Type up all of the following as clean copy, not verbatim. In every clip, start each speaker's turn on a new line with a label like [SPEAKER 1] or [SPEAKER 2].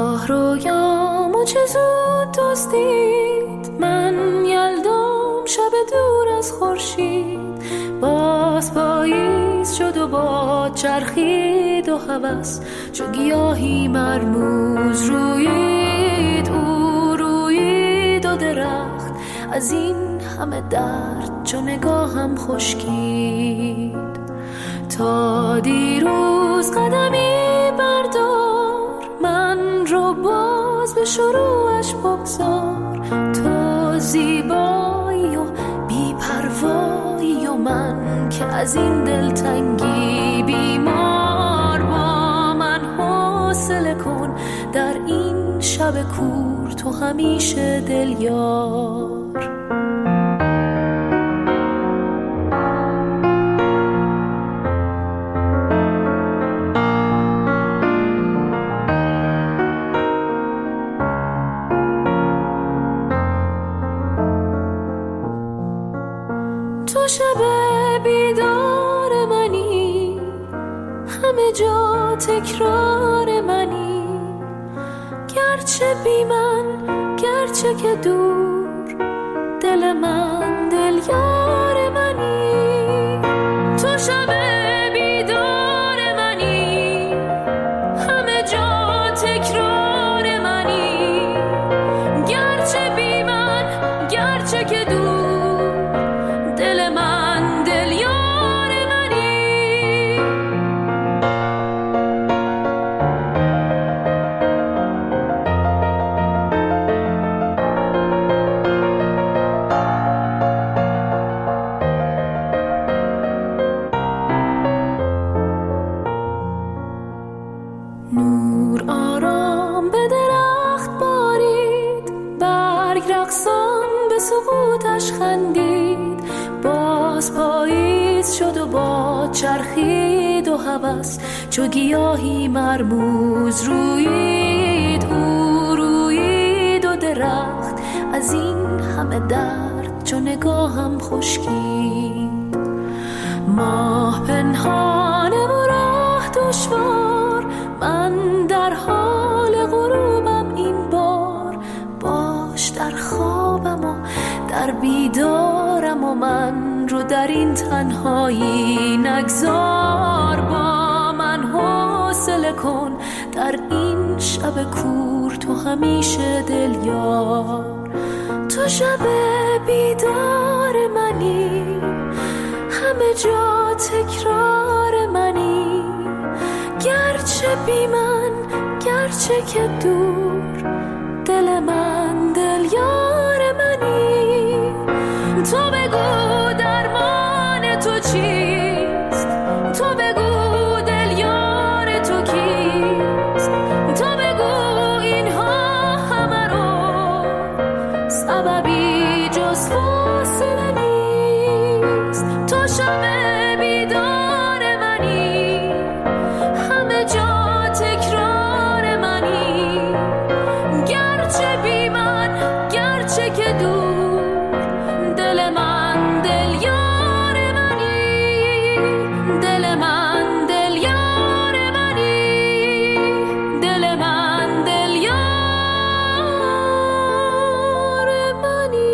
[SPEAKER 1] راهرویامو چه زود دزدید، من یلدام شب دور از خورشید. باز پاییز شد و باد چرخید و هوس چو گیاهی مرموز رویید. او رویید و درخت از این همه درد چو نگاهم خشکید. تا دیروز قدمی بردار، من رو باز به شروعش بگذار. تو زیبایی و بی‌پروایی و من که از این دلتنگی بیمار. با من حوصله کن در این شب کور، تو همیشه دلیار. تو شب بیدار منی، همه جا تکرار منی. گرچه بی من، گرچه که دور، دل من دل یار منی. تو شب بیدار منی، همه جا تکرار منی. گرچه بی من، گرچه که دور، سقوطش خندید. باز پاییز شد و باد چرخید و هوس چو گیاهی مرموز رویید. او رویید و درخت از این همه درد چو نگاهم خشکید. ماه پنهانه و راه دشوار، من در حال غروبم این بار. باش در خوابم و در بیدارم و من رو در این تنهایی نگذار. با من حوصله کن در این شب کور، تو همیشه دلیار. تو شب بیدار منی، همه جا تکرار منی. گرچه بی من، گرچه که دور، دل من دل یار منی. تو بگو درمان تو چیست، تو بگو دل یار تو کیست. تو بگو اینها همه رو سببی جز فاصله نیست. تو شب بیدار منی، همه جا تکرار منی. گرچه بی من، گرچه که دور، دل من دل یار منی. دل من دل یار منی. دل من دل یار منی.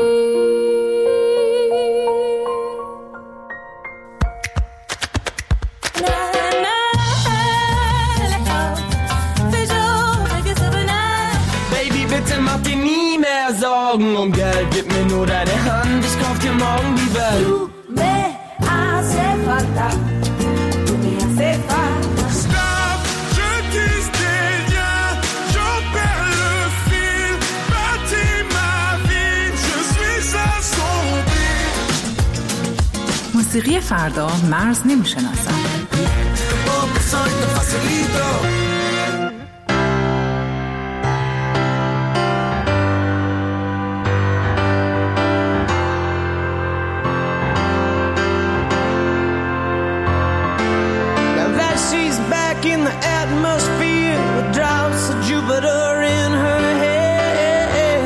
[SPEAKER 2] Baby, bitte mach dir nie mehr Sorgen um Geld, gib mir nur deine Hand, ich kauf dir morgen die Welt.
[SPEAKER 3] Tu me hace falta, tu me hace falta.
[SPEAKER 4] Stop, je tisse des liens, j'en perds le fil. Bâtis ma vie, je suis assombri.
[SPEAKER 5] موسیقی فردا مرز نمیشناسد.
[SPEAKER 4] Porque soy tan facilito.
[SPEAKER 2] In the atmosphere, with drops of Jupiter in her head.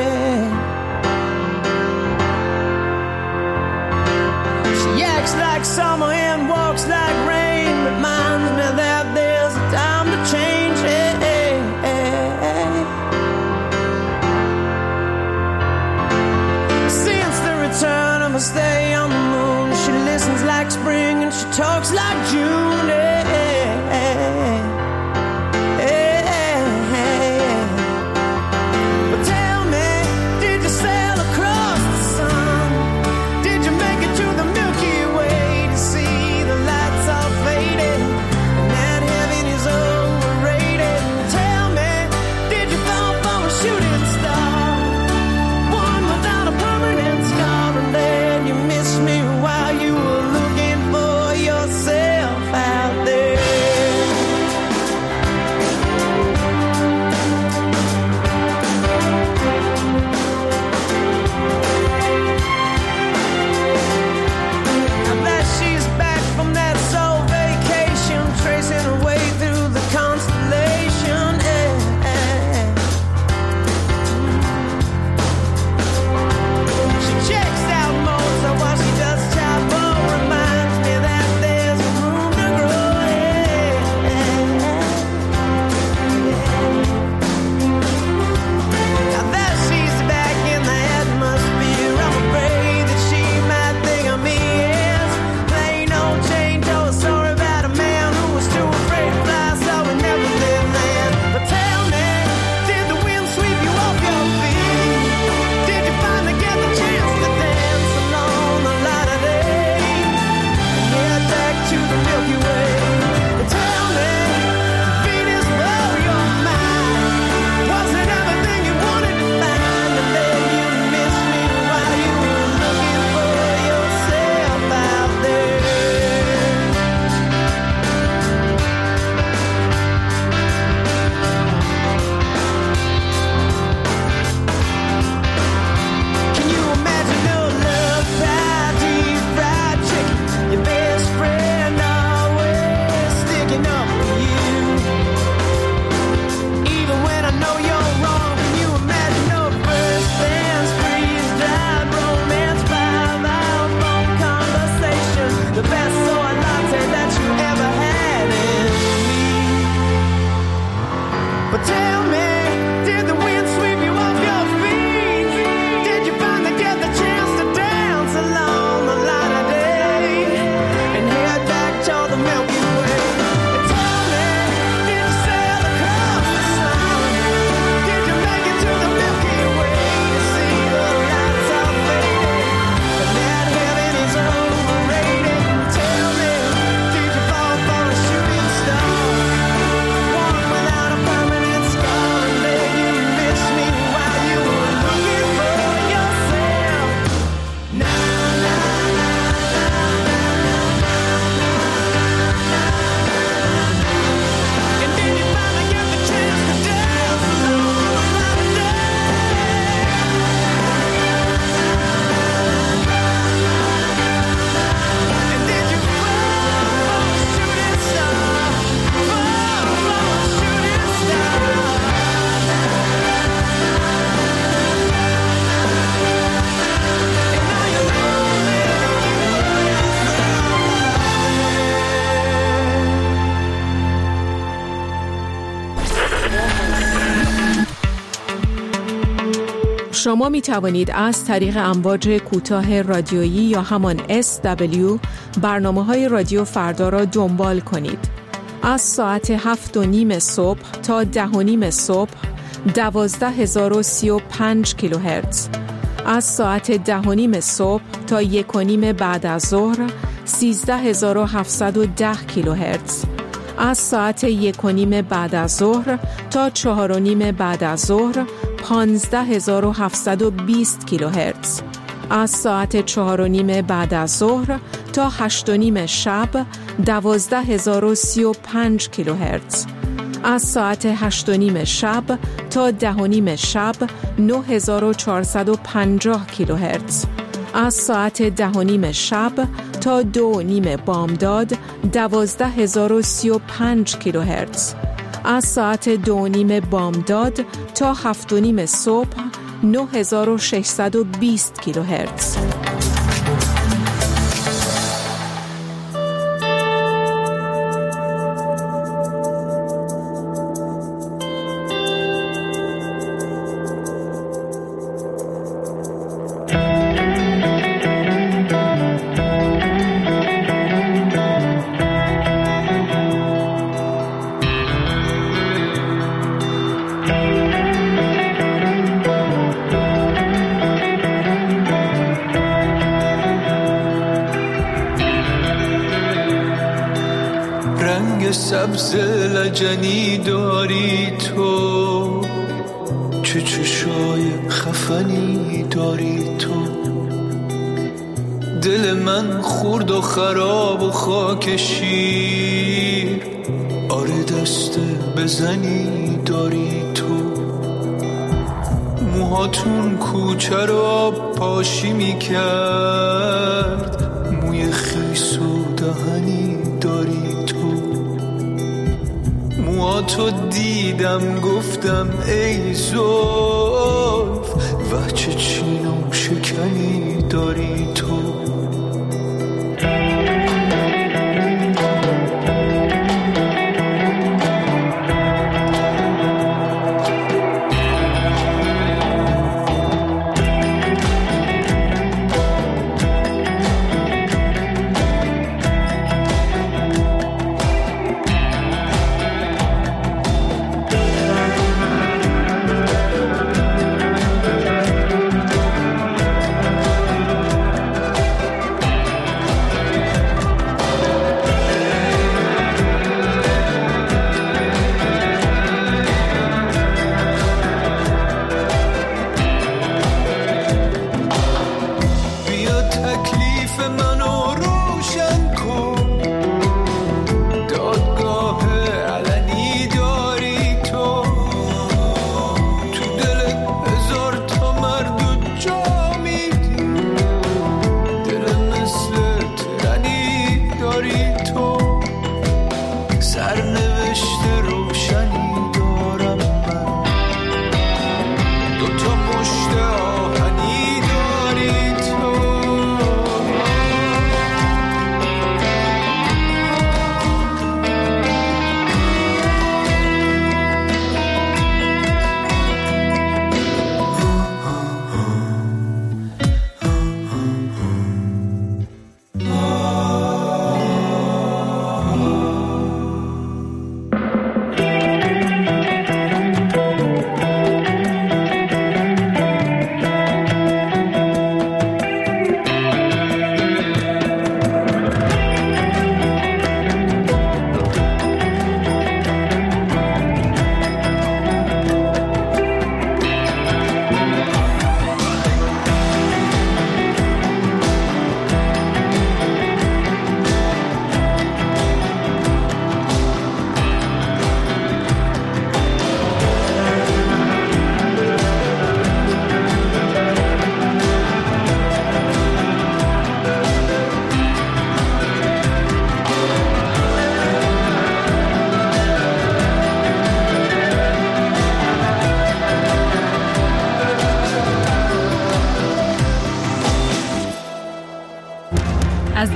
[SPEAKER 2] She acts like summer and walks like rain, reminds me that there's a time to
[SPEAKER 6] شما می توانید از طریق امواج کوتاه رادیویی یا همان SW برنامه‌های رادیو فردا را دنبال کنید. از ساعت 7:30 صبح تا 10:30 صبح 12035 کیلوهرتز. از ساعت 10:30 صبح تا 1:30 بعد از ظهر 13710 کیلوهرتز. از ساعت 1:30 بعد از ظهر تا 4:30 بعد از ظهر 15720 کیلوهرتز. از ساعت 4:30 بعد از ظهر تا 8:30 شب 12035 کیلوهرتز. از ساعت 8:30 شب تا 10:30 شب 9450 کیلوهرتز. از ساعت 10:30 شب تا 2:30 بامداد 12035 کیلوهرتز. از ساعت 2:30 بامداد تا 7:30 صبح 9620 کیلوهرتز.
[SPEAKER 7] سبز لجنی داری تو، چه چشای خفنی داری تو. دل من خورد و خراب و خاک شیر، آره دست بزنی داری تو. موهاتون کوچه رو پاشی میکرد، موی خیس و دهنی داری تو. موهاتو دیدم گفتم ای زلف، و چه چین و شکنی داری تو.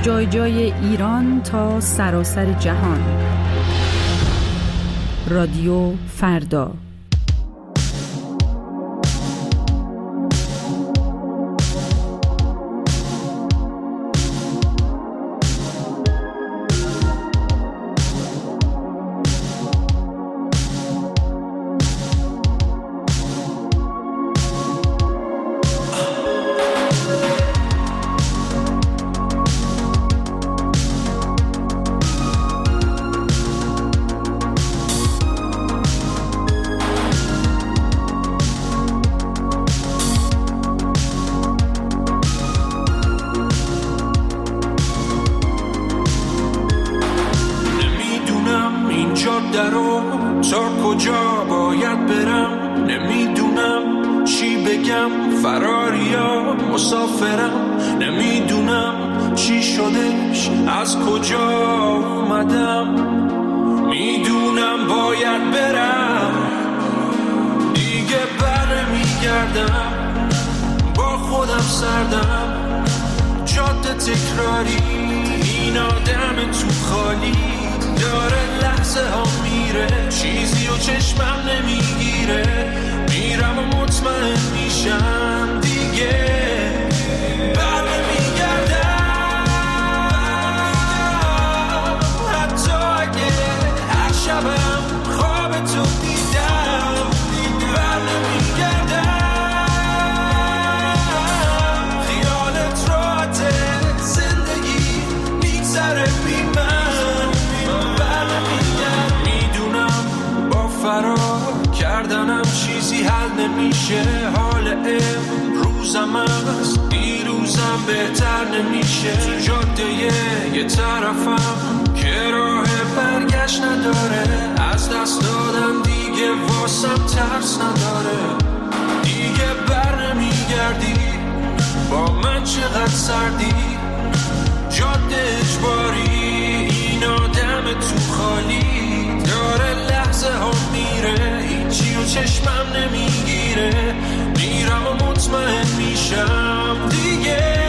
[SPEAKER 5] از جای جای ایران تا سراسر جهان. رادیو فردا.
[SPEAKER 7] تا کجا باید برم، نمیدونم چی بگم، فراریا مسافرم، نمیدونم چی شدش، از کجا اومدم، میدونم باید برم، دیگه برمیگردم، با خودم سردم، جاده تکراری، این آدم تو خالی داره لحظه ها میره، چیزی و چشمم نمیگیره، میرم و مطمئن میشم دیگه برمیگردم، حتی اگه هر شبم خواب تو دیدم برمیگردم، خیالت راحته، زندگی میگذره بی من، فرار کردنم چیزی حل نمیشه، حال امروزم از دیروزم بهتر نمیشه، تو جاده یه طرفم که راه برگشت نداره، از دست دادن دیگه واسم ترس نداره، دیگه بر نمیگردی، با من چقدر سردی، جاده اجباری، این آدم تو خالی داره لحظه ها میره، هیچی و چشمم نمیگیره، میرم و مطمئن میشم دیگه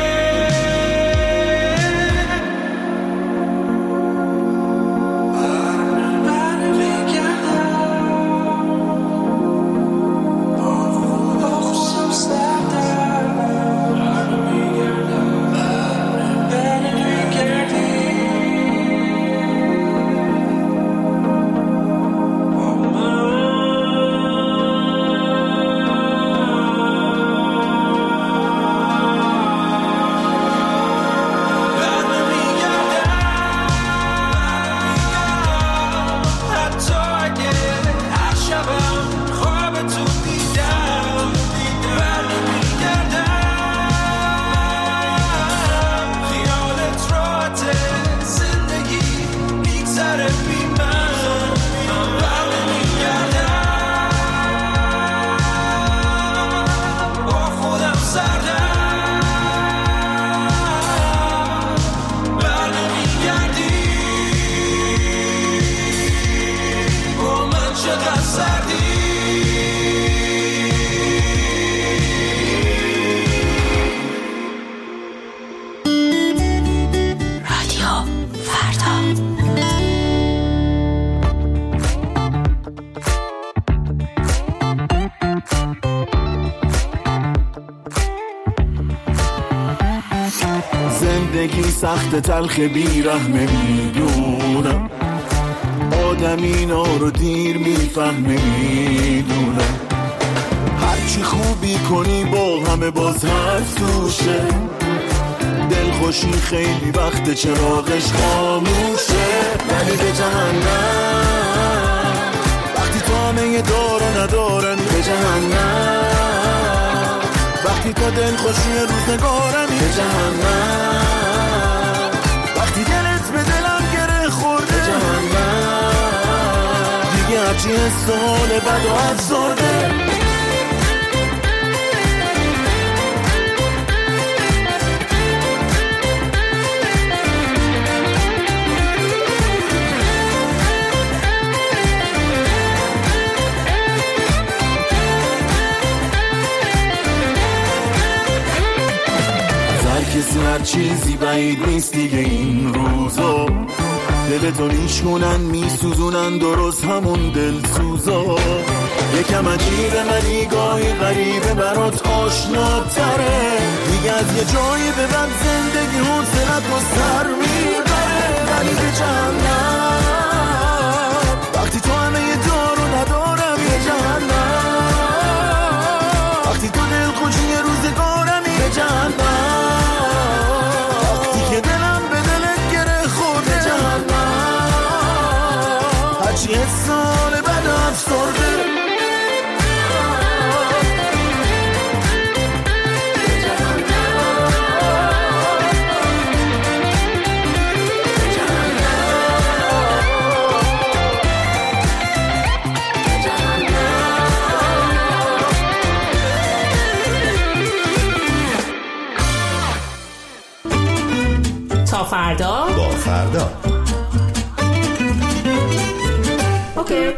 [SPEAKER 8] زندگی سخت تلخ بیرحمه میدونم، آدم اینا رو دیر میفهمه میدونم، هرچی خوبی کنی با همه باز حرف توشه، دلخوشی خیلی وقت چراغش خاموشه، ولی به جهنم وقتی تو همه دارو ندارن، به جهنم وقتی تو دلخوشی روزگارمی، به جهنم وقتی دلت به دلم گره خورده، به جهنم دیگه هرچی حسال بد و افسرده. واسه هر چیزی بعید نیست دیگه این روزا. دلتو نیش کنن میسوزونن درست همون دلسوزا. یکم عجیبه ولی گاهی غریبه برات آشناتره. دیگه از یه جایی به بعد زندگی حوصلت رو سر میبره. ولی به جهنم وقتی تو همه یه دارو ندارم، یه جهنم وقتی تو دلخوشی یه روزگارم، یه جهنم وقتی که دلم به دلت گره خورده، جهنم هرچی یه سال بعد افسرده.
[SPEAKER 6] تا فردا
[SPEAKER 9] با فردا.
[SPEAKER 6] اوکی.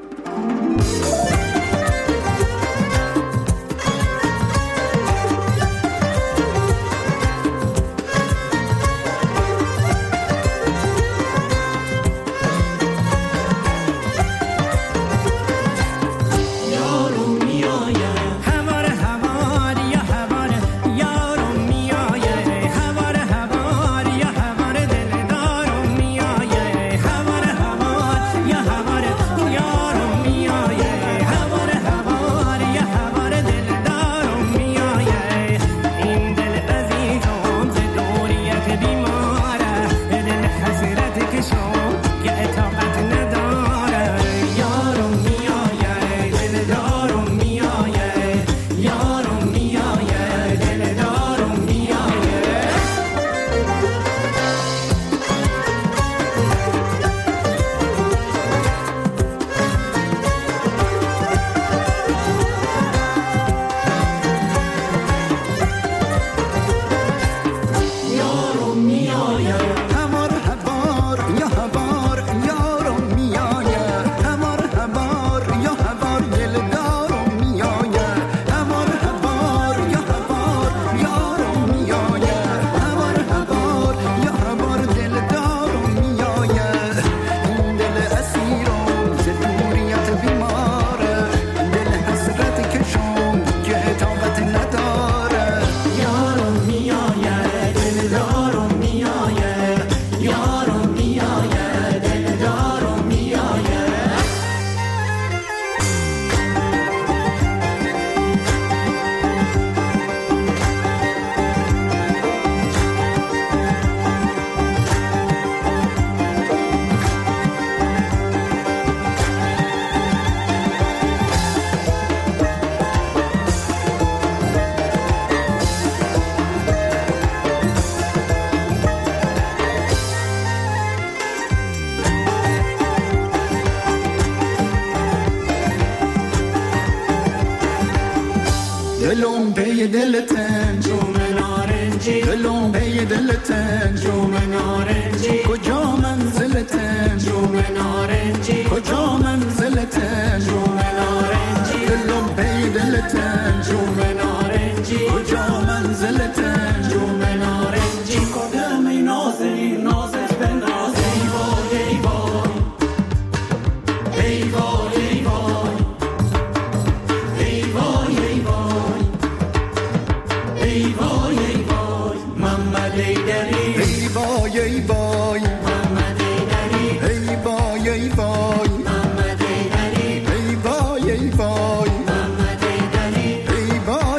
[SPEAKER 8] دلم پی دلتن جوم نارنجی، دلم پی دلتن جوم نارنجی. کجا منزلتن جوم نارنجی، کجا منزلتن جوم نارنجی. دلم پی دلتن جوم نارنجی، کجا منزلتن جوم نارنجی. کدام ای نازنین نازت به ناز، ای وای ای وای ای وای ای وای ای وای ای وای ای وای محمد ایدری. ای وای ای وای محمد ایدری. ای وای ای وای محمد ایدری. ای وای ای وای محمد ایدری. ای وای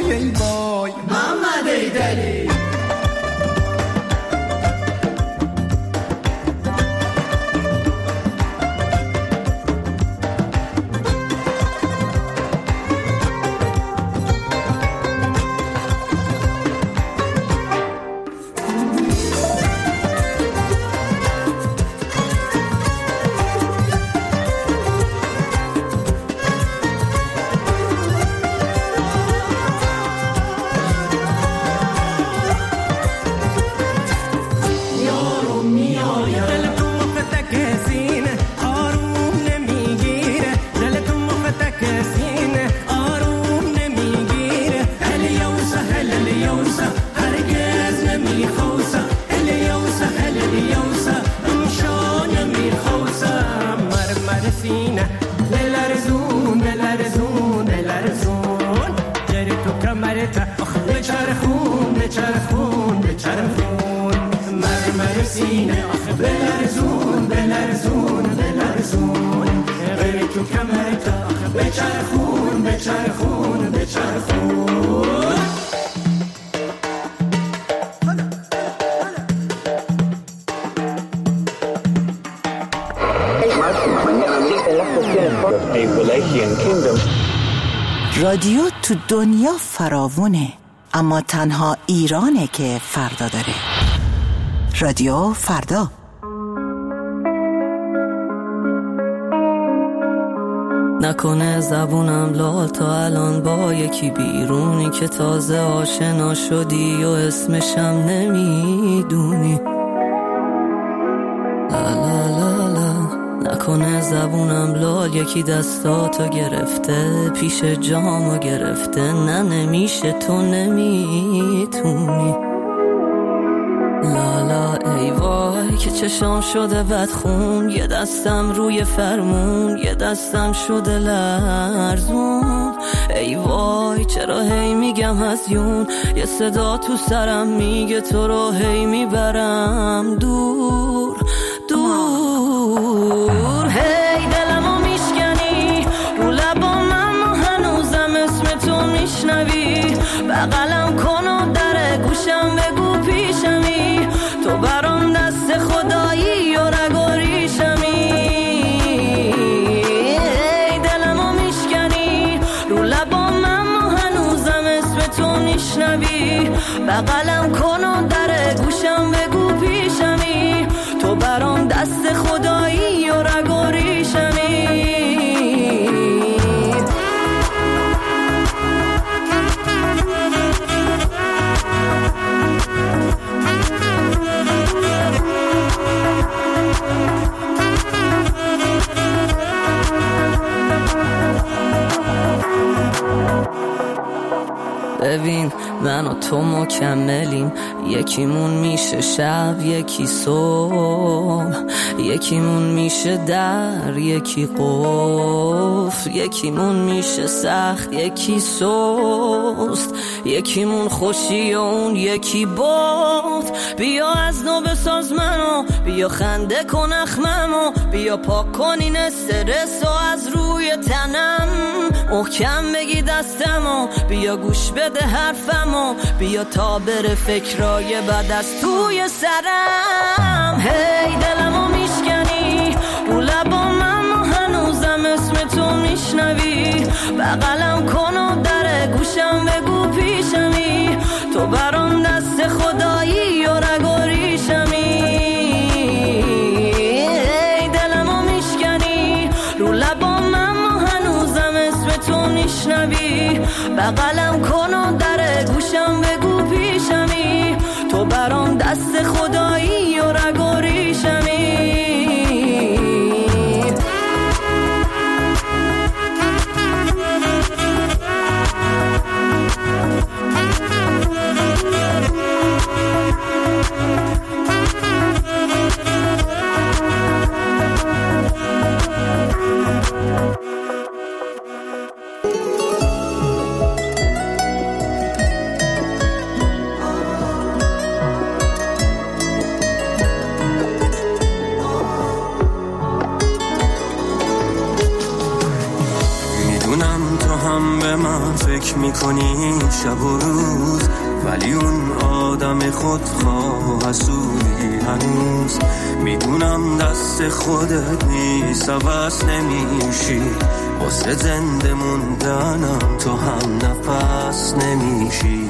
[SPEAKER 9] سینه آخه بلرزون بلرزون بلرزون غیر تو کمرت آخه بچرخون بچرخون بچرخون
[SPEAKER 10] رادیو تو دنیا فراوونه، اما تنها ایرانه که فردا داره. رادیو فردا.
[SPEAKER 11] نکنه زبونم لال تا الان با یکی بیرونی که تازه آشنا شدی و اسمشم نمیدونی. لا لا لا لا. نکنه زبونم لال یکی دستاتو گرفته پیش جامو گرفته. نه نمیشه تو نمیتونی. لالا ای وای که چشام شده بدخون، یه دستم روی فرمون یه دستم شده لرزون. ای وای چرا هی میگم هزیون، یه صدا تو سرم میگه تو رو هی میبرم دور دور. هی دلمو میشکنی رو لبام اما هنوزم اسم تو میشنوی. بغلم کن و در گوشم بگو پیشمی، تو برام دست خدایی و رگ و ریشمی. ای دلمو میشکنی رو لبام اما هنوزم اسم تو میشنوی. بغلم کن و در گوشم بگو پیشمی، تو برام دست خدایی و رگ و ریشمی. ببین من و تو مکملیم، یکیمون میشه شب یکی صبح، یکیمون میشه در یکی قفل، یکیمون میشه سخت یکی سست، یکیمون خوشی و اون یکی باد. بیا از نو بساز منو، بیا خنده کن اخممو، بیا پاک کن این استرس و از روی تنم محکم بگی دستمو، بیا گوش بده حرفمو، بیا تا بره فکرای بد از توی سرم. هی دلمو میشکنی رو لبام اما هنوزم اسم تو میشنوی. بغلم کن و در گوشم بگو پیشمی، تو برام دست خدایی و رگ و ریشمی. هی دلمو میشکنی رو لبام اما هنوزم اسم تو میشنوی. بغلم کن و در گوشم بگو پیشمی، تو برام دست خدایی و رگ و ریشمی.
[SPEAKER 7] فکر میکنی شب و روز، ولی اون آدم خودخواه حسودی هنوز. میدونم دست خودت نیست عوض نمیشی، واسه زنده موندنم تو هم نفس نمیشی.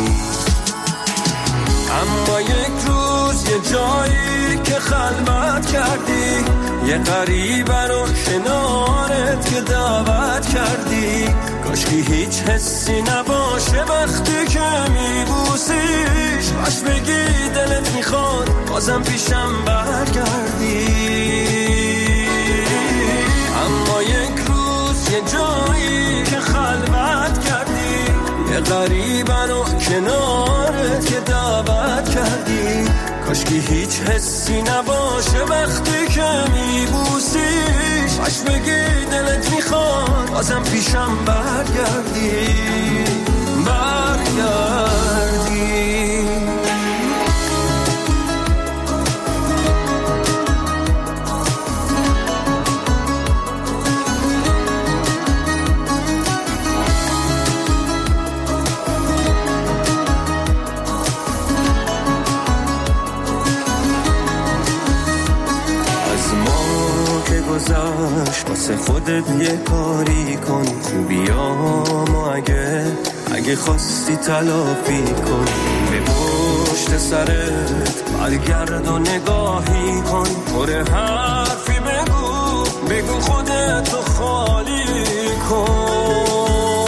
[SPEAKER 7] اما یک روز یه جایی که خلوت کردی، یه غریبه رو کنارت که دعوت کردی. کاشکی هیچ حسی نباشه وقتی که میبوسیش، باش بگی دلت میخواد بازم پیشم برگردی. اما یک روز یه جایی که خلوت کردی، یه غریبه رو کنارت که دعوت کردی. کاشکی هیچ حسی نباشه وقتی که میبوسیش، باش بگی دلت میخواد بازم پیشم برگردی برگردی. خودت یه کاری کن، بیام و اگه خواستی تلافی کن، به پشت سرت برگرد و نگاهی کن، پر حرفی بگو خودتو خالی کن.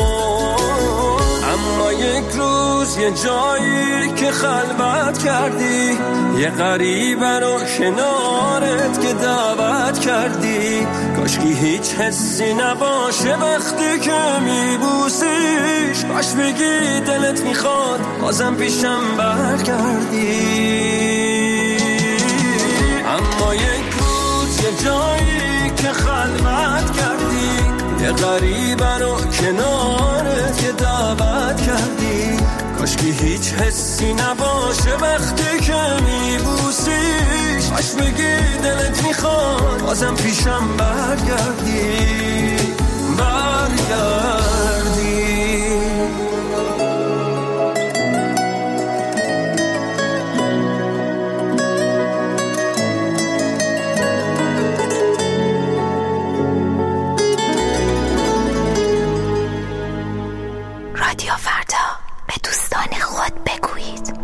[SPEAKER 7] اما یک روز یه جایی که خلوت کردی، یه غریبه رو کنارت که دعوت کردی، کاشکی هیچ حسی نباشه وقتی که میبوسیش، کاش بگی دلت میخواد بازم پیشم برگردی. اما یک روز یه جایی که خلوت کردی، یه غریبه رو کنارت که دعوت کردی، کاشکی هیچ حسی نباشه وقتی که میبوسیش، کاش بگی دلت میخواد بازم پیشم برگردی.
[SPEAKER 12] رادیو فردا، به دوستان خود بگویید.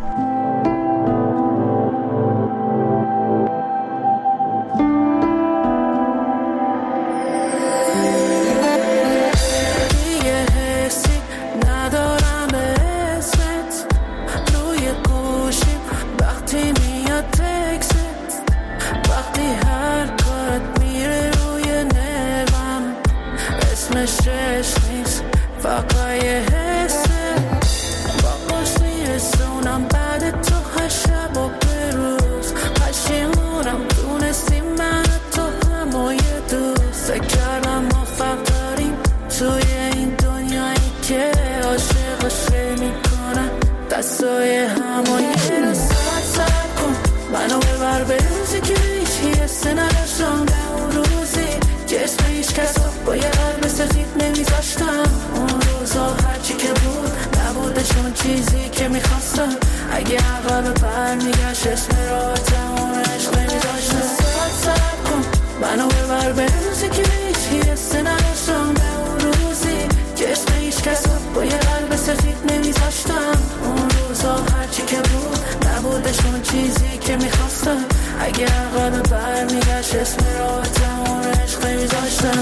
[SPEAKER 1] دیگه حسی ندارم به اسمت، روی گوشیم وقتی میاد تکست، وقتی هر کارت میره روی نرمم، اسمش عشق نیست فقط یه حسه، با باش میرسونم بعد تو هر شب و به روز، پشیمونم دونستی من تو هم و یه دوست، کردم ما فرق داریم توی این دنیایی که عاشقش میکنن دستای هم و یه رو سر کن، منو ببر به روزی که هیچی حسه نداشتم، به اون روزی که اسم هیچ کس با یه قلب سفید نمیذاشتم، اون روزا هرچی که بود نبوده چون چیزی که میخواستم، اگه عقب برمیگشت اسم راحتم اون عشق نمیذاشتم. سر کن منو ببر به روزی که هیچی حسه نداشتم، به اون روزی که اسم هیچ کس با یه قلب سفید نمیذاشتم، اون روزا هرچی که بود نبوده چون چیزی که میخواستم، اگه عقب برمیگشت اسم راحتم اون عشق نمیذاشتم.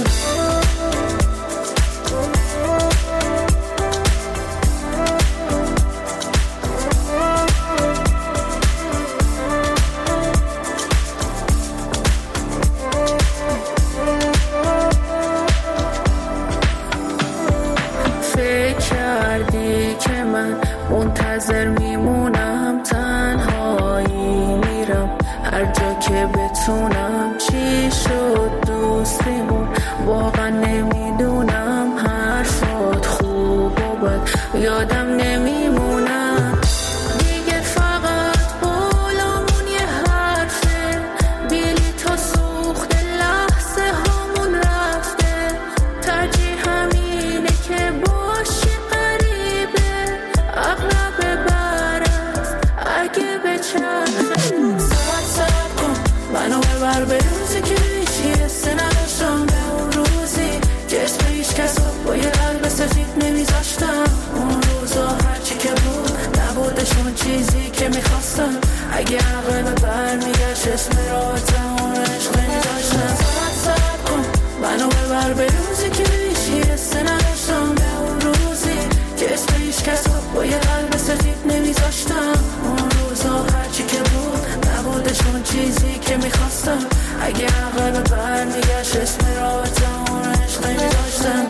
[SPEAKER 1] منتظر میمونم تنهایی میرم هر جا که بتونم، چی شد دوستیمون واقعا نمیدونم، حرفات خوب و بد یادم نمیمونم، دیگه فقط قولمون یه حرفه، بلیط ها سوخت لحظه هامون رفته، ترجیح همینه که باشی قریبه، اغلب برست اگه بچرخه، ساعت کن منو ببر به روزی که هیچی حسه نداشتم، به اون روزی که اسم هیچ کس با یه قلب سفید نمیذاشتم، اون روزا هرچی که بود نبوده چون چیزی که میخواستم، اگه عقل برمیگشت اسم راحتم اون عشق نمیذاشتم. ساعت کن منو ببر به روزی که هیچی حسه نداشتم، به اون روزی که اسم هیچ کس با یه قلب سفید نمیذاشتم، اون روزا هرچی که بود نبوده چون چیزی که میخواستم، اگه عقل برمیگشت اسم راحتم اون عشق نمیذاشتم.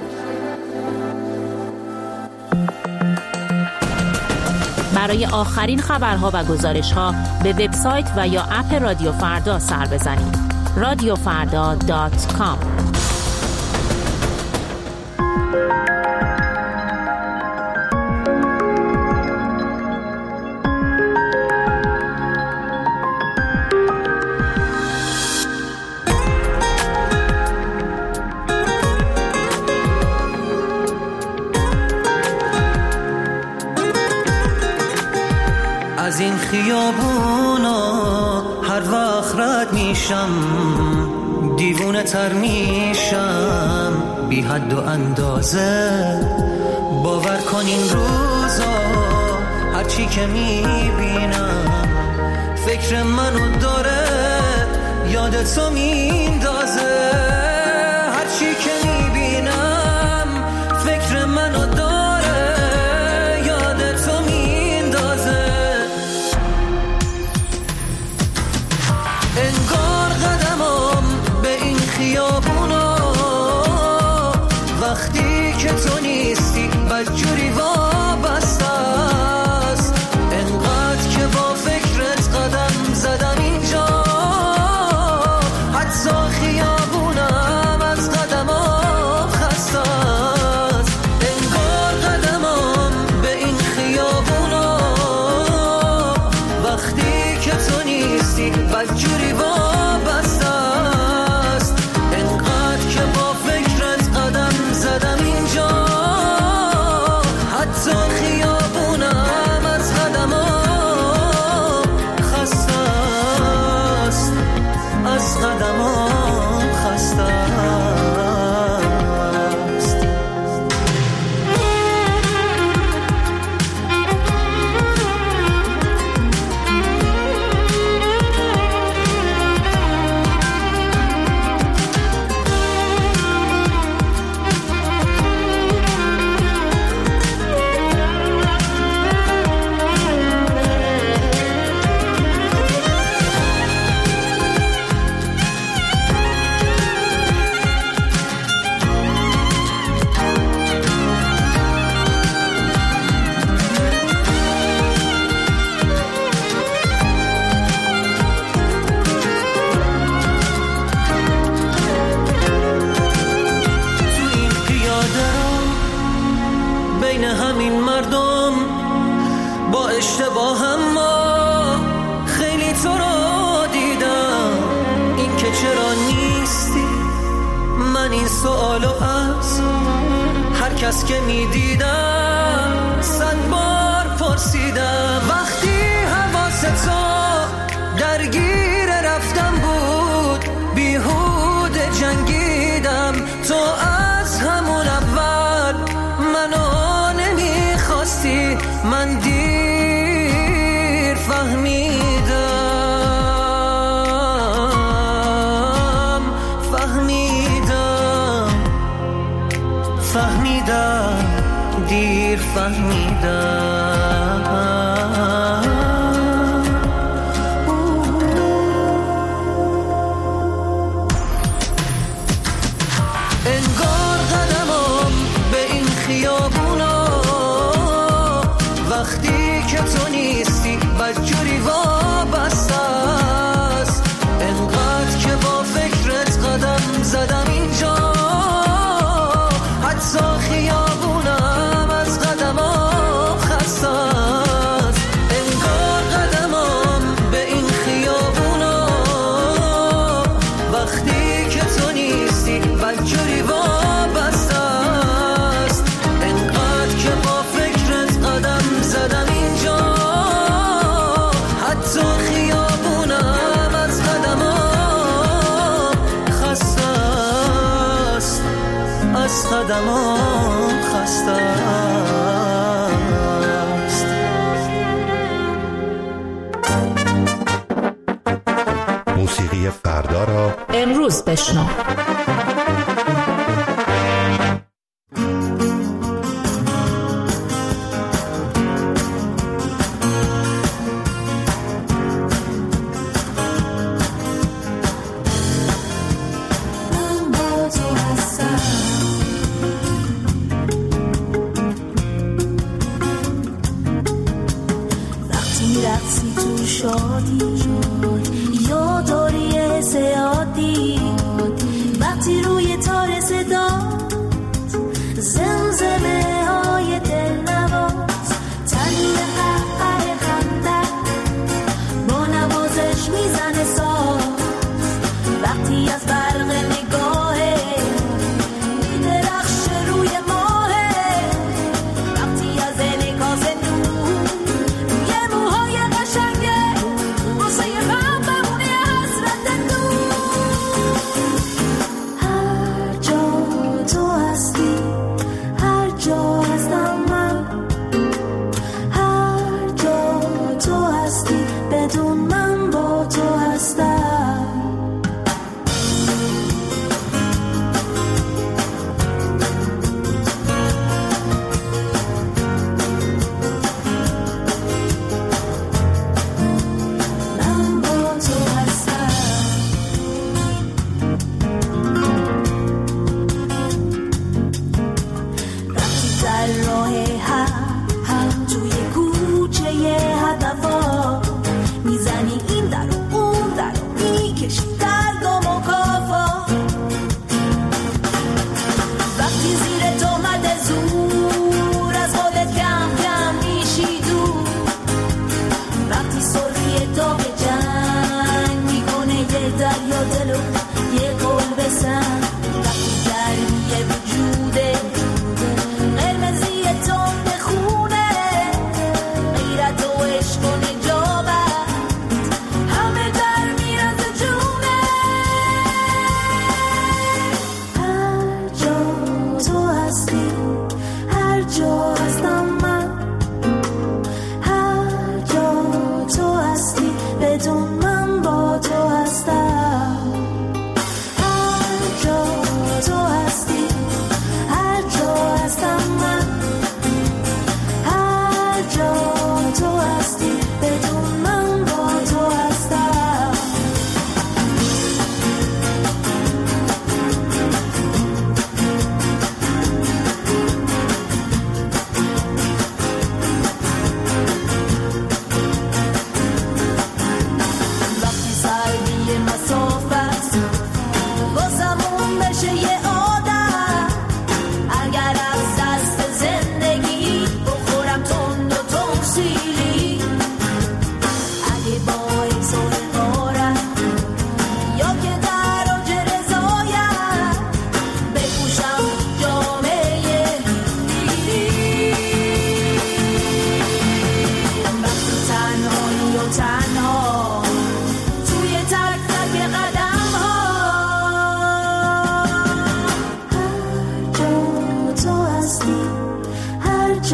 [SPEAKER 13] برای آخرین خبرها و گزارش‌ها به وبسایت و یا اپ رادیو فردا سر بزنید. radiofarda.com.
[SPEAKER 14] از این خیابونا هر وقت رد میشم دیوونه تر میشم بی حد و اندازه. باور کن این روزا هرچی که میبینم فکر منو داره یادتو میندازه. هرچی که میبینم فکر منو داره یادتو میندازه. انگار قدمم به این خیابونا وقتی که تو نیستی بدجوری وابسته است. انقدر که با فکرت قدم زدم اینجا حتی خیابونم از قدمم خسته است. انگار قدمم به این خیابونا وقتی که تو نیستی بدجوری وابسته است. انقدر که با فکرت قدم زدم اینجا حتی خیابونم از قدمم خسته است. از قدمم خسته است. بین همین مردم با اشتباهم ما خیلی تو رو دیدم. این که چرا نیستی من این سوالو از هر کس که میدیدم 100 بار پرسیدم. وقتی حواس تو درگیر رفتم بود بیهوده جنگیدم. تو از همون اول منو نمیخواستی. من دیر فهمیدم دیر فهمیدم. انگار قدمم به این خیابونا وقتی که تو نیستی بدجوری وابسته است. انقدر که با فکرت قدم زدم اینجا حتی خیابونم از قدمم خسته است. انگار قدمم به این خیابونا وقتی که تو نیستی بدجوری وابسته است. انقدر که با فکرت قدم زدم اینجا حتی خیابونم از قدمم خسته است. از قدمم خسته است.
[SPEAKER 15] موسیقی فردا را
[SPEAKER 13] امروز بشنو.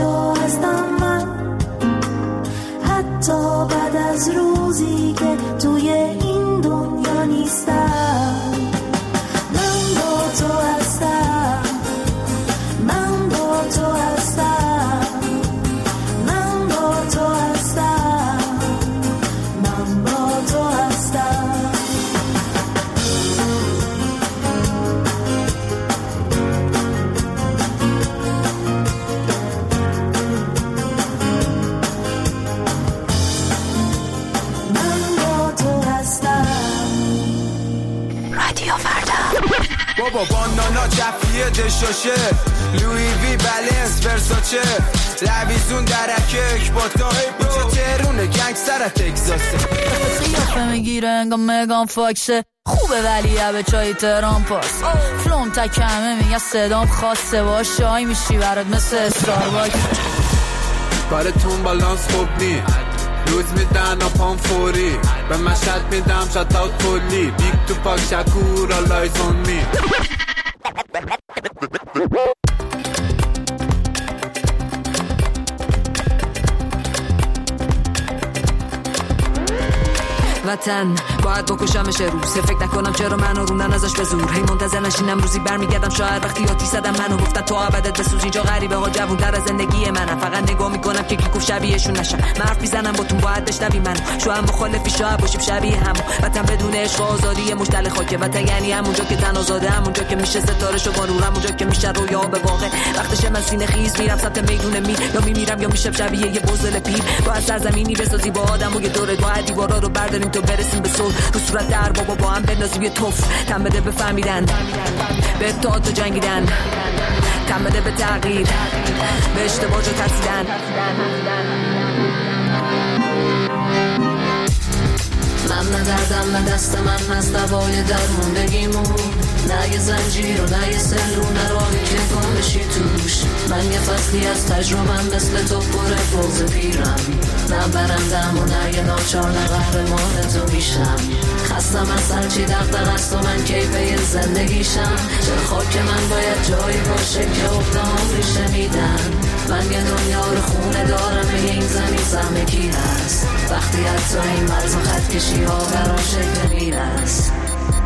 [SPEAKER 1] جا هستم من، حتی بعد از روزی که توی این دنیا نیستم. من با تو هستم، من با تو هستم، من با تو هستم، من با تو هستم.
[SPEAKER 2] بابا بانانا جفیه دشاشه، لوی وی بلنس ورساچه، لویزون درکک با تا کوچه تهرونه گنگستر تگزاسه.
[SPEAKER 16] قیافه میگیره انگا مگان فاکسه، خوبه ولی به چای تهران پاس. فلوم تکمه میگه صدام خاصه، با شای میشی برات مثل استارباکس.
[SPEAKER 17] کارتون بالانس خوب نی، روز میدن پام فوری، به مشهد میدم شتاوت کلی، بیگ تو پاک شکور آلایزون می.
[SPEAKER 18] وطن باید بکشمش روز، فکر نکنم چرا منو روندن ازش به زور. هی منتظر نشینم روزی برمیگردم شاید وقتی آتی زدم منو گفتن تو ابدت بسوز. اینجا غریبه ها جوون در از زندگی منم، فقط نگاه میکنم که کی گفت شبیهشون نشم. من حرف میزنم باتون باید بشنوی منو، شاید مخالفی شاید باشیم شبیه هم. وطن بدون عشق و آزادی مشتل خاکه، وطن یعنی همونجا که تن آزاده، همونجا که میشه ستاره شو با نور، همونجا که میشه رویا به واقع. وقتشه من سینه خیز میرم سمت میدون میر، یا میمیرم یا میشم شبیه یه بزدل پیر. با سرزمینی بسازی با آدمو یه دوره، با دیوارا رو برداریم تو برسیم به صلح. رو صورت در بابا با هم بندازیم یه توف، تن بده به فهمیدن، به اتحاد و جنگیدن، تن بده به تغییر، به اشتباه جا ترسیدن.
[SPEAKER 16] من ندردم نه دست من هست دوای درموندگیمون، نه یه زنجیر و نه یه سلو، نه راهی که گم بشی توش. من یه فصلی از تجربم مثل تو پر فوز پیرم، نه برندم و نه یه ناچار، نه قهرمان تو میشم. خستم از هرچی دغدغه است و من کیفه زندگیشم. چرا خاک من باید جایی باشه که اقدام ریشه میدن؟ من یه دنیا رو خونه دارم، به این زمین سهم کی هست؟ وقتی حتی این مرز و خط کشی ها برام شکل میرست.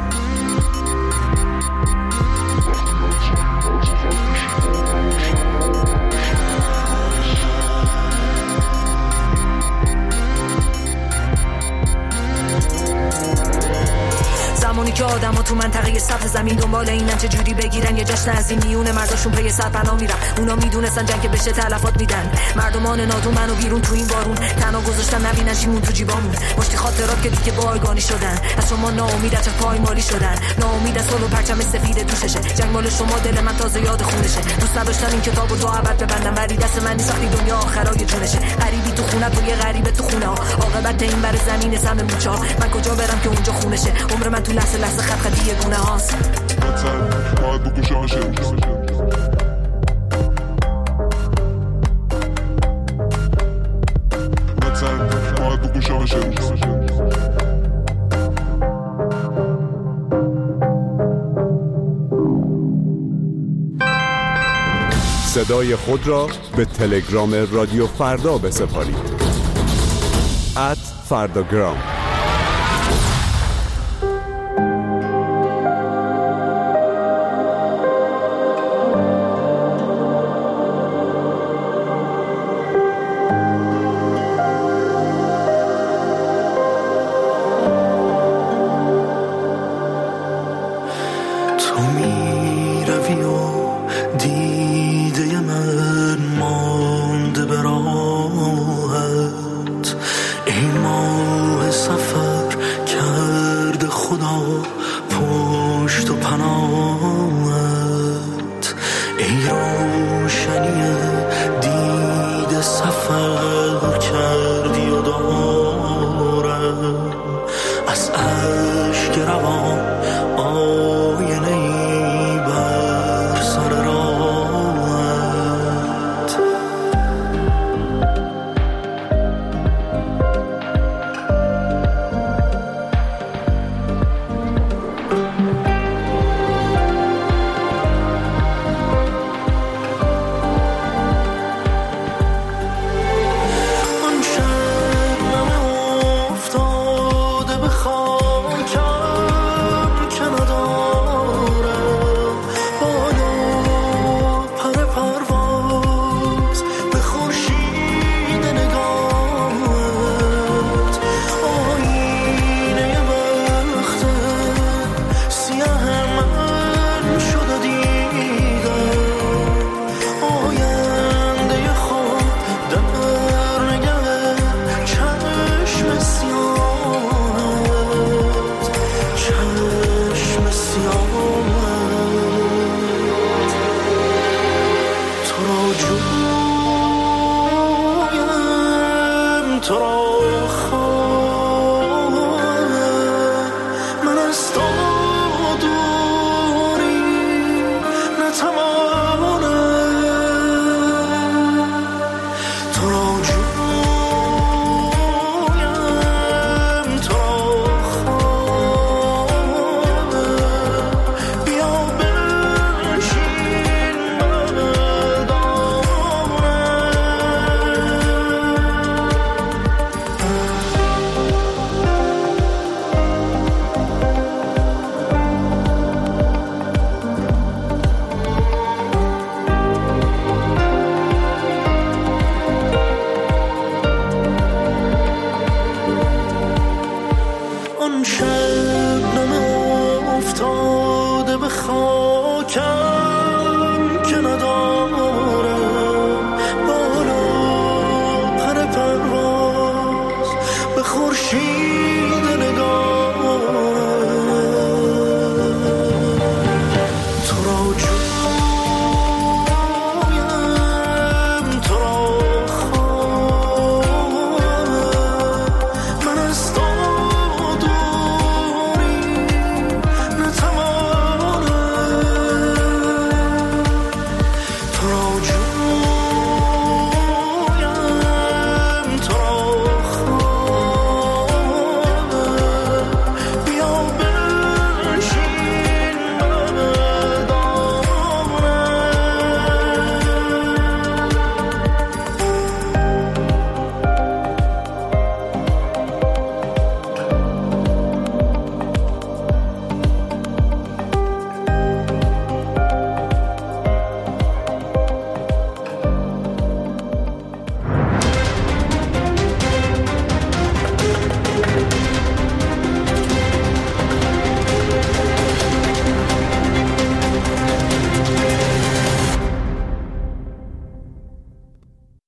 [SPEAKER 18] زمانی که آدم‌ها تو منطقه سبز زمین دنبال اینن چه جوری بگیرن یه جشن از این میونه مرزاشون پی سرپناه میرن. اونا میدونستن جنگ بشه تلفات میدن، مردمان نادون منو بیرون تو این بارون تنها گذاشتن، نبینن چیمون تو جیبامون. مشتی خاطرات که دیگه بایگانی شدن، از شما ناامید چه پایمالی شدن، ناامید از صلح پرچم سفید دوششه. جنگ مال شما دل من تازه یاد خونشه. دوست نداشتم این کتابو تو ابد ببندم، ولی دست من نیست وقتی دنیا آخرای جونشه. غریبی تو خونه تو یه غریبه تو خونه ها، عاقبت این بر زمین سم موچا. من کجا برم که اونجا خونشه؟ عمر من تو لحظه لحظه خط خطی گونه هاست.
[SPEAKER 8] وطن باید بکشمش وطن باید بکشمش
[SPEAKER 19] صدای خود را به تلگرام رادیو فردا بسپارید @فرداگرام.